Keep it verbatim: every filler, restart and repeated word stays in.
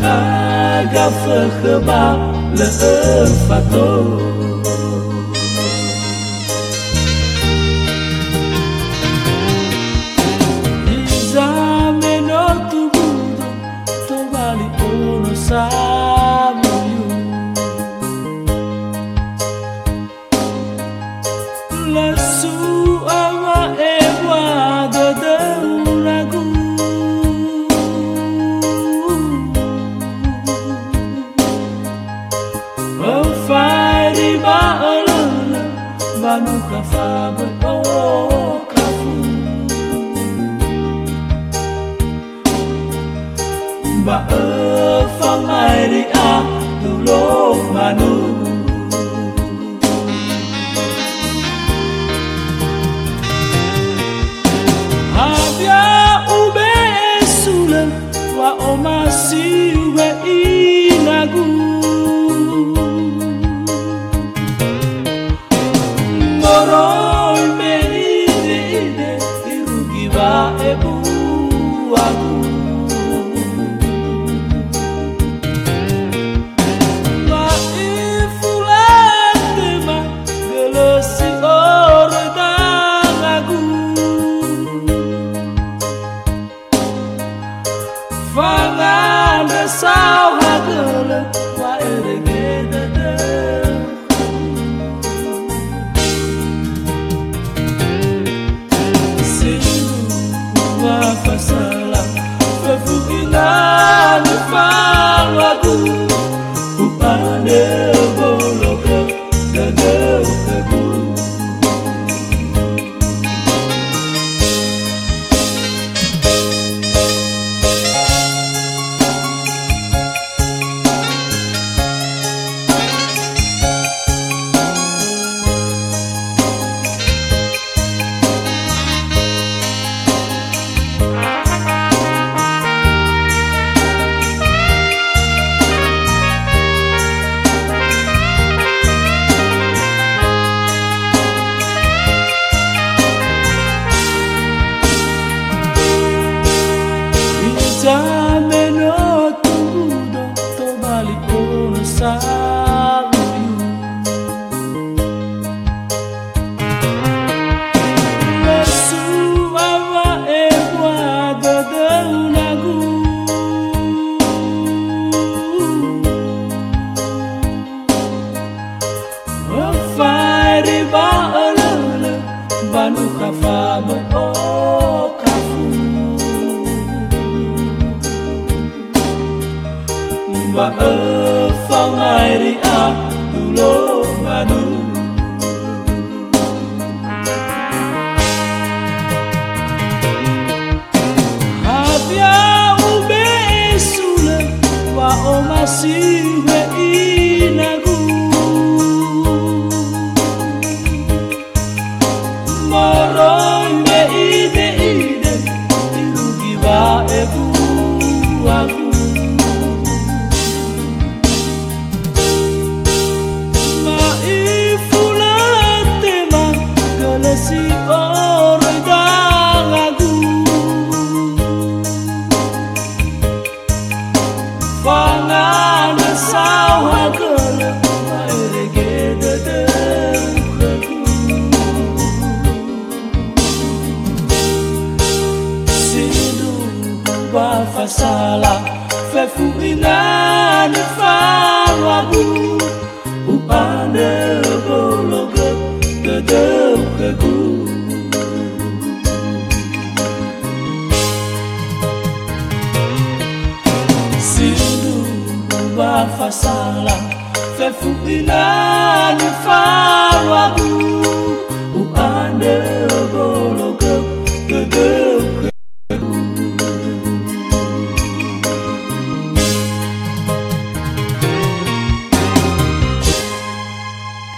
Khaba le fato Izame no tubudo to bali ono samuyu Lasu awa ewa de unagu Fari ba olala Banu kafabe o kafu Ba e famari a tulo manu Habia ube esule Wa omasi ube inagu Moroi me ide ide irugi ba ebu aku Ma ifulate ma gelesi ore danagu Fangane sao hagele wa eregede de Fasalah Fefukina ni falagu Upane bologa Dada ukagu Izame no tubudo to bali ono samuyu Lasu awa ewa de unagu Fari ba olala Banu kafabe o kafu Ba e famari a tulo manu Habia ube esule wa omasi we inagu Moroi me ide ide irugi ba ebu aku Si ore dalagu Fangane sao hagele Maerege de ukagu Sidu ba fasalah Fefu inani falagu Upane bologa Dada ukagu Sidu ba fasalah Fefu inani falagu Upane